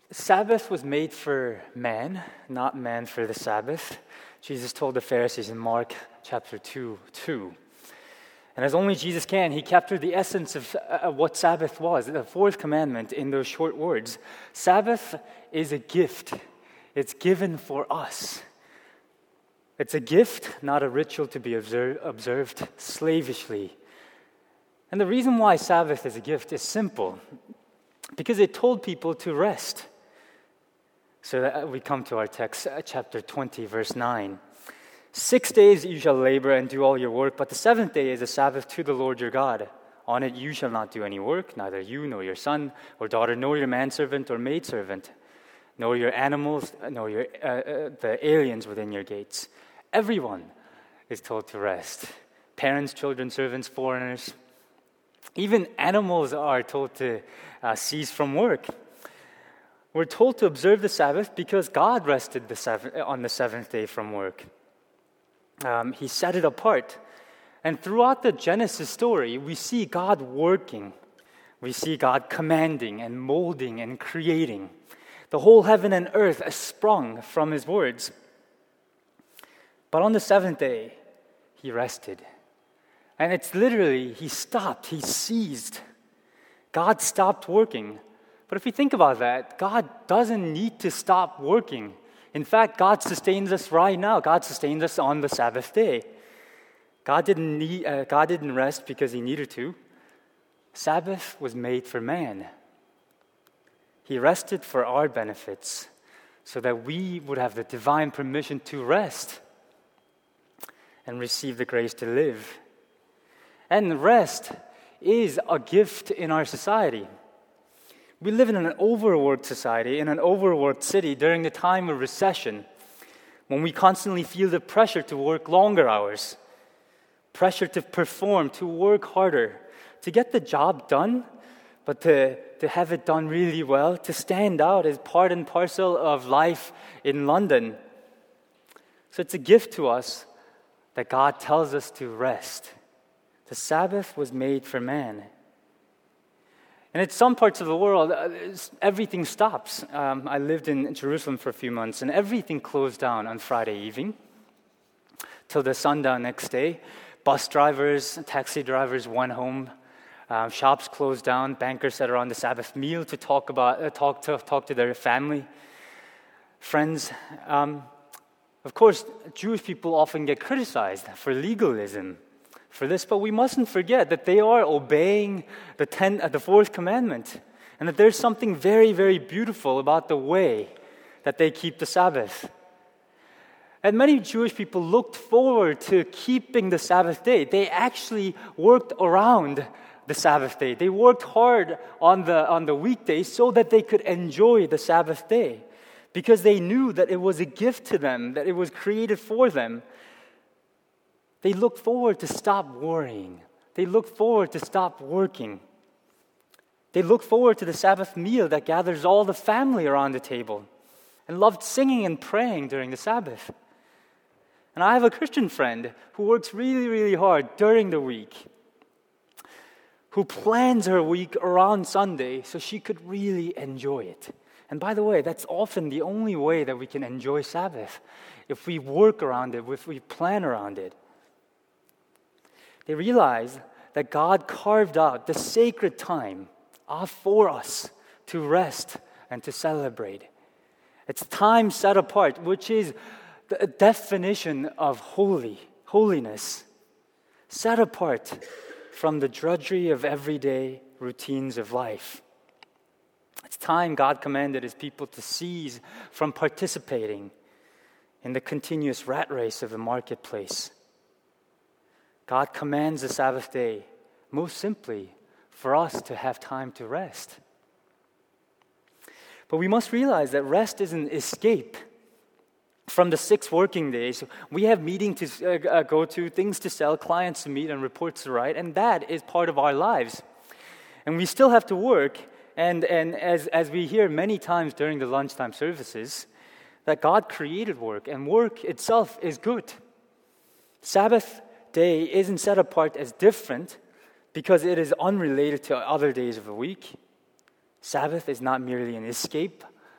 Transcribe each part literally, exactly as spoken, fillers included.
Sabbath was made for man, not man for the Sabbath. Jesus told the Pharisees in Mark chapter two, two. And as only Jesus can, he captured the essence of uh, what Sabbath was, the fourth commandment, in those short words. Sabbath is a gift. It's given for us. It's a gift, not a ritual to be observed, observed slavishly. And the reason why Sabbath is a gift is simple, because it told people to rest. So that we come to our text, chapter twenty, verse nine. Six days you shall labor and do all your work, but the seventh day is a Sabbath to the Lord your God. On it you shall not do any work, neither you nor your son or daughter, nor your manservant or maidservant, nor your animals, nor your uh, uh, the aliens within your gates. Everyone is told to rest. Parents, children, servants, foreigners. Even animals are told to uh, cease from work. We're told to observe the Sabbath because God rested the seven, on the seventh day from work. Um, he set it apart. And throughout the Genesis story, we see God working. We see God commanding and molding and creating. The whole heaven and earth is sprung from His words. But on the seventh day, He rested. And it's literally, He stopped, He ceased. God stopped working. But if we think about that, God doesn't need to stop working. In fact, God sustains us right now. God sustains us on the Sabbath day. God didn't need, uh, God didn't rest because He needed to. Sabbath was made for man. He rested for our benefits so that we would have the divine permission to rest and receive the grace to live. And rest is a gift in our society. We live in an overworked society, in an overworked city during the time of recession, when we constantly feel the pressure to work longer hours, pressure to perform, to work harder, to get the job done, but to, to have it done really well, to stand out as part and parcel of life in London. So it's a gift to us that God tells us to rest. The Sabbath was made for man. And in some parts of the world, uh, everything stops. Um, I lived in Jerusalem for a few months, and everything closed down on Friday evening till the sundown next day. Bus drivers, taxi drivers went home. Um, shops closed down. Bankers sat around the Sabbath meal to talk about, uh, talk to talk to their family, friends. Um, of course, Jewish people often get criticized for legalism for this, but we mustn't forget that they are obeying the ten, uh, the fourth commandment, and that there's something very, very beautiful about the way that they keep the Sabbath. And many Jewish people looked forward to keeping the Sabbath day. They actually worked around the Sabbath day. They worked hard on the on the weekdays so that they could enjoy the Sabbath day, because they knew that it was a gift to them, that it was created for them. They looked forward to stop worrying. They looked forward to stop working. They looked forward to the Sabbath meal that gathers all the family around the table, and loved singing and praying during the Sabbath. And I have a Christian friend who works really, really hard during the week, who plans her week around Sunday so she could really enjoy it. And by the way, that's often the only way that we can enjoy Sabbath, if we work around it, if we plan around it. They realize that God carved out the sacred time off for us to rest and to celebrate. It's time set apart, which is the definition of holy, holiness, set apart from the drudgery of everyday routines of life. It's time God commanded His people to cease from participating in the continuous rat race of the marketplace. God commands the Sabbath day, most simply, for us to have time to rest. But we must realize that rest is an escape from the six working days. We have meetings to uh, go to, things to sell, clients to meet, and reports to write, and that is part of our lives. And we still have to work, and, and as, as we hear many times during the lunchtime services, that God created work, and work itself is good. Sabbath day isn't set apart as different because it is unrelated to other days of the week. Sabbath is not merely an escape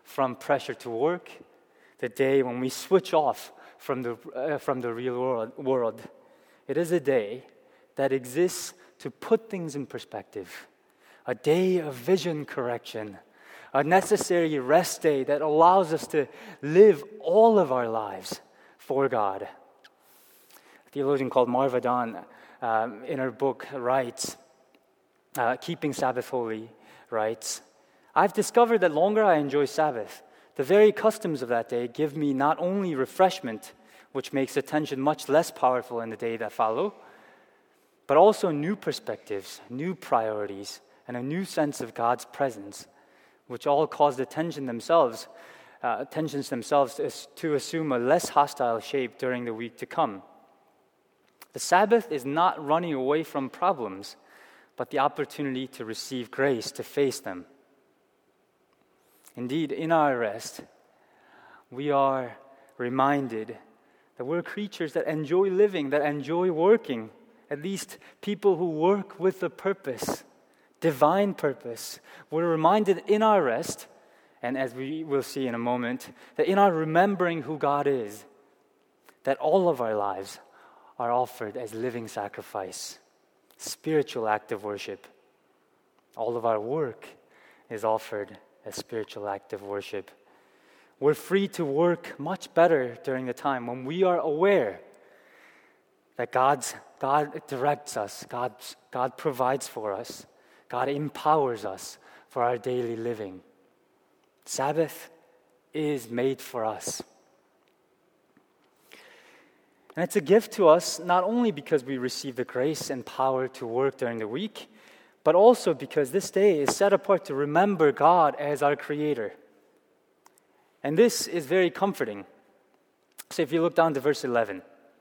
from pressure to work, the day when we switch off from the, uh, from the real world, world. It is a day that exists to put things in perspective, a day of vision correction, a necessary rest day that allows us to live all of our lives for God. A theologian called Marva Dawn, um, in her book, writes, uh, Keeping Sabbath Holy, writes, I've discovered that longer I enjoy Sabbath, the very customs of that day give me not only refreshment, which makes attention much less powerful in the day that follow, but also new perspectives, new priorities, and a new sense of God's presence, which all cause the tension themselves, uh, tensions themselves to, to assume a less hostile shape during the week to come. The Sabbath is not running away from problems, but the opportunity to receive grace to face them. Indeed, in our rest, we are reminded that we're creatures that enjoy living, that enjoy working, at least people who work with a purpose, divine purpose. We're reminded in our rest, and as we will see in a moment, that in our remembering who God is, that all of our lives are offered as living sacrifice, spiritual act of worship. All of our work is offered as spiritual act of worship. We're free to work much better during the time when we are aware that God's, God directs us, God, God provides for us, God empowers us for our daily living. Sabbath is made for us. And it's a gift to us not only because we receive the grace and power to work during the week, but also because this day is set apart to remember God as our Creator. And this is very comforting. So if you look down to verse eleven,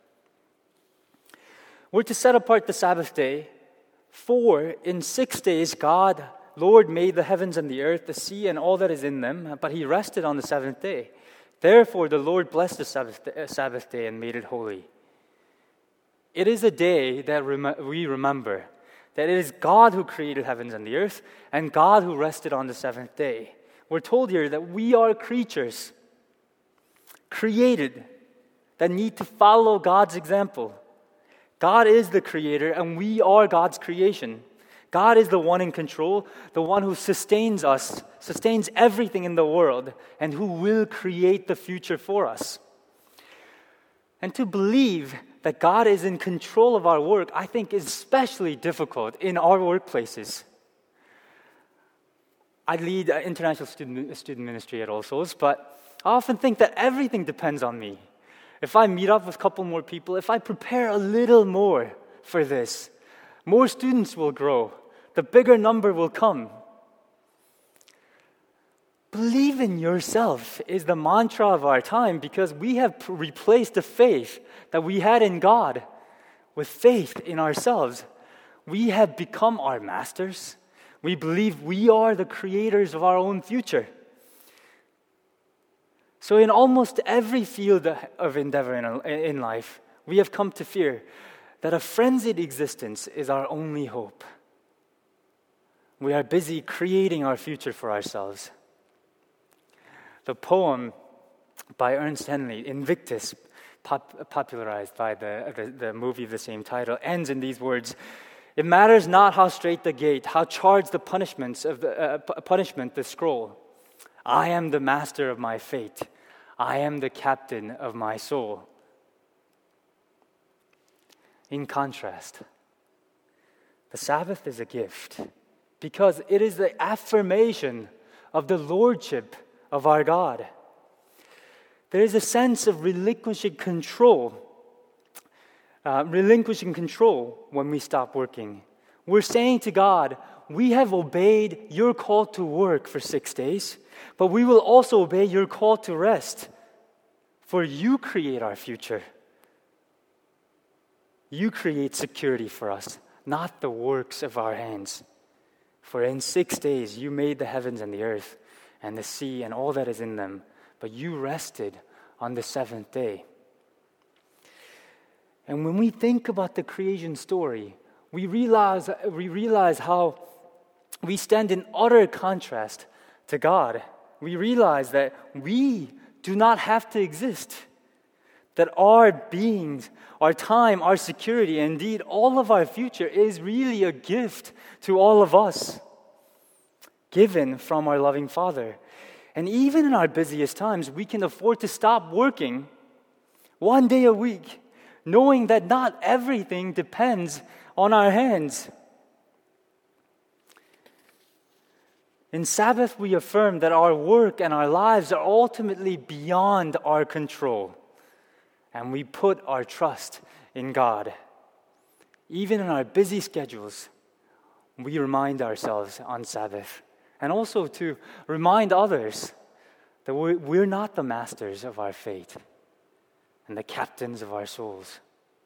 we're to set apart the Sabbath day, for in six days God, Lord, made the heavens and the earth, the sea, and all that is in them, but He rested on the seventh day. Therefore the Lord blessed the Sabbath day, Sabbath day and made it holy. It is a day that rem- we remember that it is God who created heavens and the earth, and God who rested on the seventh day. We're told here that we are creatures created that need to follow God's example. God is the creator, and we are God's creation. God is the one in control, the one who sustains us, sustains everything in the world, and who will create the future for us. And to believe that God is in control of our work, I think is especially difficult in our workplaces. I lead an international student, student ministry at All Souls, but I often think that everything depends on me. If I meet up with a couple more people, if I prepare a little more for this, more students will grow. The bigger number will come. Believe in yourself is the mantra of our time because we have p- replaced the faith that we had in God with faith in ourselves. We have become our masters. We believe we are the creators of our own future. So in almost every field of endeavor in, in life, we have come to fear that a frenzied existence is our only hope. We are busy creating our future for ourselves. The poem by Ernest Henley, Invictus, pop- popularized by the, the, the movie of the same title, ends in these words: "It matters not how straight the gate, how charged the punishments of the uh, p- punishment the scroll. I am the master of my fate. I am the captain of my soul." In contrast, the Sabbath is a gift because it is the affirmation of the lordship of our God. There is a sense of relinquishing control, uh, relinquishing control when we stop working. We're saying to God, we have obeyed your call to work for six days, but we will also obey your call to rest, for you create our future. You create security for us, not the works of our hands. For in six days you made the heavens and the earth, and the sea and all that is in them, but you rested on the seventh day. And when we think about the creation story, we realize, we realize how we stand in utter contrast to God. we realize that we do not have to exist, that our beings, our time, our security, indeed all of our future is really a gift to all of us, given from our loving Father. And even in our busiest times, we can afford to stop working one day a week, knowing that not everything depends on our hands. In Sabbath, we affirm that our work and our lives are ultimately beyond our control, and we put our trust in God. Even in our busy schedules, we remind ourselves on Sabbath, and also to remind others that we're not the masters of our fate and the captains of our souls.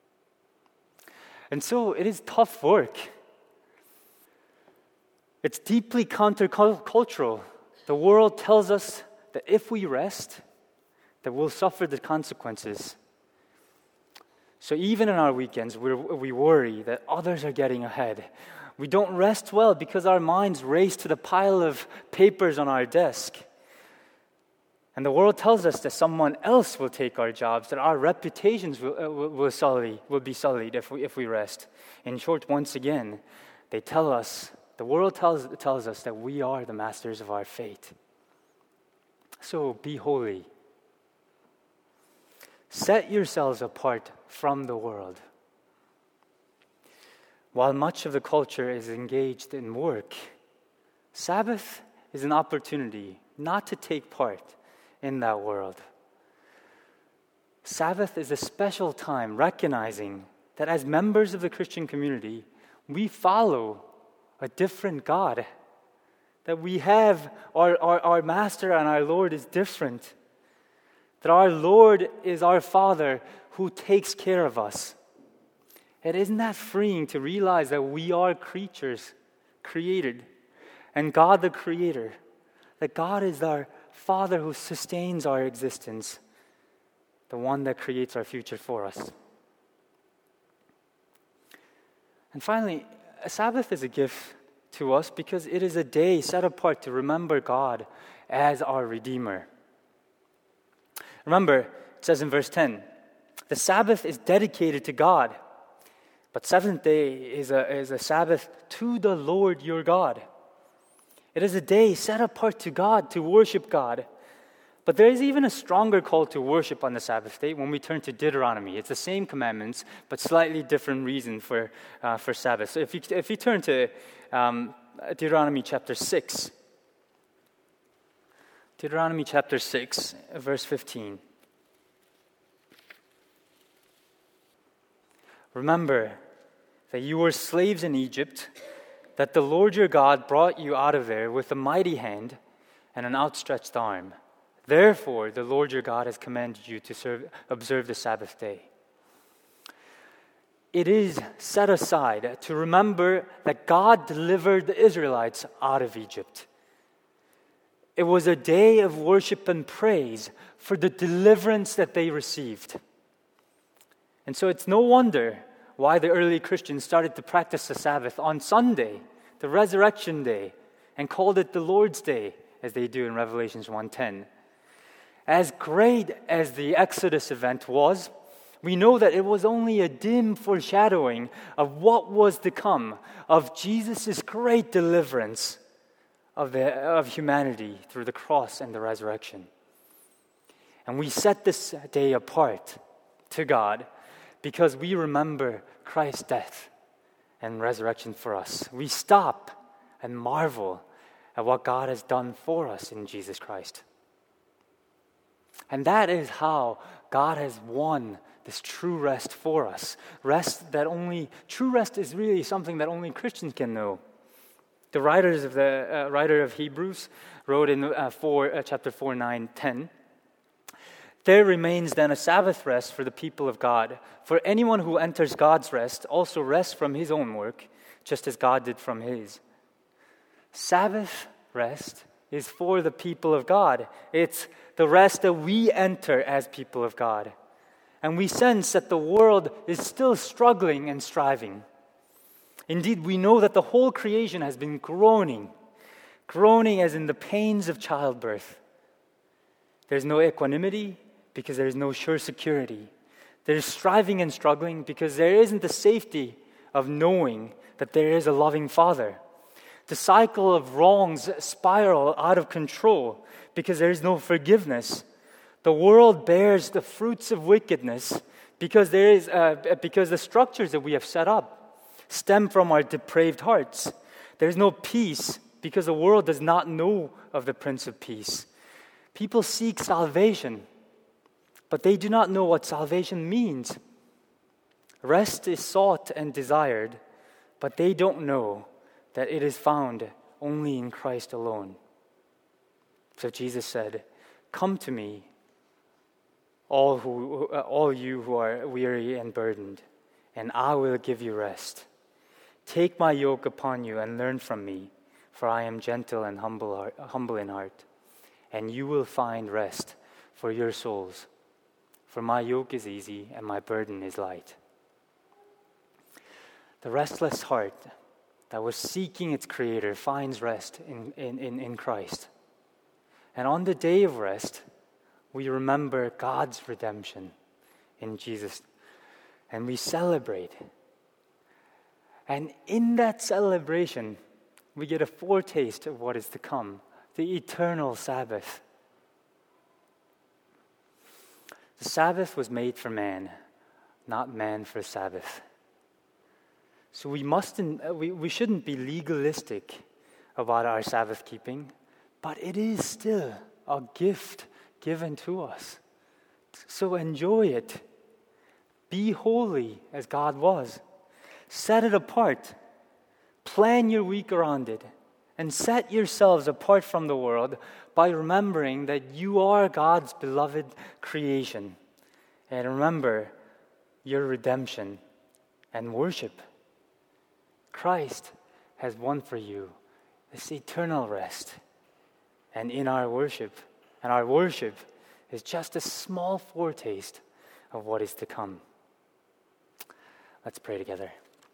And so it is tough work. It's deeply countercultural. The world tells us that if we rest, that we'll suffer the consequences. So even in our weekends, we're, we worry that others are getting ahead. We don't rest well because our minds race to the pile of papers on our desk. And the world tells us that someone else will take our jobs, that our reputations will, uh, will, will, sully, will be sullied if we, if we rest. In short, once again, they tell us, the world tells, tells us that we are the masters of our fate. So be holy. Set yourselves apart from the world. While much of the culture is engaged in work, Sabbath is an opportunity not to take part in that world. Sabbath is a special time recognizing that as members of the Christian community, we follow a different God, that we have our, our, our Master and our Lord is different, that our Lord is our Father who takes care of us. And isn't that freeing to realize that we are creatures created, and God the Creator, that God is our Father who sustains our existence, the one that creates our future for us. And finally, a Sabbath is a gift to us because it is a day set apart to remember God as our Redeemer. Remember, it says in verse ten, the Sabbath is dedicated to God, but seventh day is a, is a Sabbath to the Lord your God. It is a day set apart to God, to worship God. But there is even a stronger call to worship on the Sabbath day when we turn to Deuteronomy. It's the same commandments, but slightly different reason for uh, for Sabbath. So if you if you turn to um, Deuteronomy chapter six, Deuteronomy chapter six, verse fifteen. Remember that you were slaves in Egypt, that the Lord your God brought you out of there with a mighty hand and an outstretched arm. Therefore, the Lord your God has commanded you to serve, observe the Sabbath day. It is set aside to remember that God delivered the Israelites out of Egypt. It was a day of worship and praise for the deliverance that they received. And so it's no wonder why the early Christians started to practice the Sabbath on Sunday, the resurrection day, and called it the Lord's Day, as they do in Revelation one ten. As great as the Exodus event was, we know that it was only a dim foreshadowing of what was to come, of Jesus' great deliverance of, the, of humanity through the cross and the resurrection. And we set this day apart to God because we remember Christ's death and resurrection for us. We stop and marvel at what God has done for us in Jesus Christ. And that is how God has won this true rest for us. Rest that only, true rest is really something that only Christians can know. The writers of the uh, writer of Hebrews wrote in uh, four, uh, chapter four, nine, ten, there remains then a Sabbath rest for the people of God. For anyone who enters God's rest also rests from his own work, just as God did from his. Sabbath rest is for the people of God. It's the rest that we enter as people of God. And we sense that the world is still struggling and striving. Indeed, we know that the whole creation has been groaning, groaning as in the pains of childbirth. There's no equanimity because there is no sure security. There's striving and struggling because there isn't the safety of knowing that there is a loving Father. The cycle of wrongs spiral out of control because there is no forgiveness. The world bears the fruits of wickedness because there is uh, because the structures that we have set up stem from our depraved hearts. There is no peace because the world does not know of the Prince of Peace. People seek salvation, but they do not know what salvation means. Rest is sought and desired, but they don't know that it is found only in Christ alone. So Jesus said, "Come to me, all who, all you who are weary and burdened, and I will give you rest. Take my yoke upon you and learn from me, for I am gentle and humble, heart, humble in heart, and you will find rest for your souls. For my yoke is easy and my burden is light." The restless heart that was seeking its Creator finds rest in, in, in, in Christ. And on the day of rest, we remember God's redemption in Jesus, and we celebrate. And in that celebration, we get a foretaste of what is to come, the eternal Sabbath. The Sabbath was made for man, not man for Sabbath. So we mustn't, we, we shouldn't be legalistic about our Sabbath keeping, but it is still a gift given to us. So enjoy it. Be holy as God was. Set it apart. Plan your week around it. And set yourselves apart from the world by remembering that you are God's beloved creation. And remember your redemption and worship. Christ has won for you this eternal rest. And in our worship, and our worship is just a small foretaste of what is to come. Let's pray together.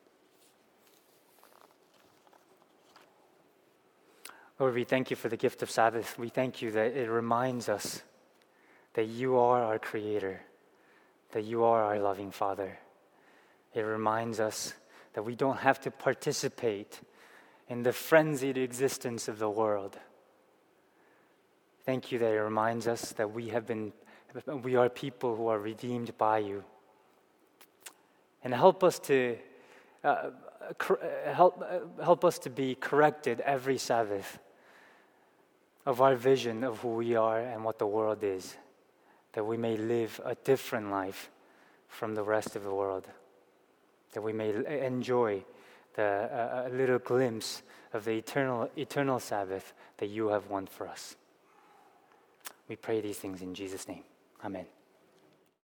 Lord, we thank you for the gift of Sabbath. We thank you that it reminds us that you are our Creator, that you are our loving Father. It reminds us that we don't have to participate in the frenzied existence of the world. Thank you that it reminds us that we have been, we are people who are redeemed by you. And help us to uh, cor- help uh, help us to be corrected every Sabbath of our vision of who we are and what the world is, that we may live a different life from the rest of the world, that we may enjoy the uh, a little glimpse of the eternal eternal Sabbath that you have won for us. We pray these things in Jesus' name. Amen.